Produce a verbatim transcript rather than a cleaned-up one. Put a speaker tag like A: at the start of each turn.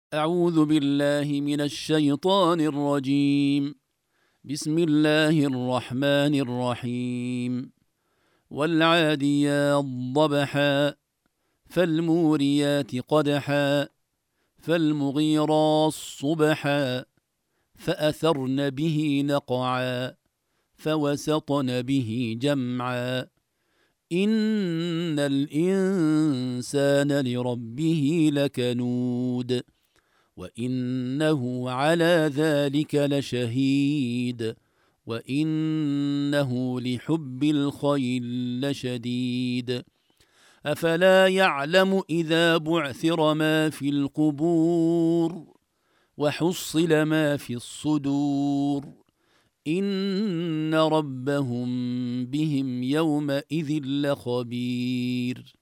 A: أعوذ بالله من الشيطان الرجيم. بسم الله الرحمن الرحيم. والعاديات ضبحا فالموريات قدحا فالمغيرات صبحا فأثرن به نقعا فوسطن به جمعا إن الإنسان لربه لكنود وإنه على ذلك لشهيد وإنه لحب الخير لشديد أفلا يعلم إذا بعثر ما في القبور وحصل ما في الصدور إن ربهم بهم يومئذ لخبير.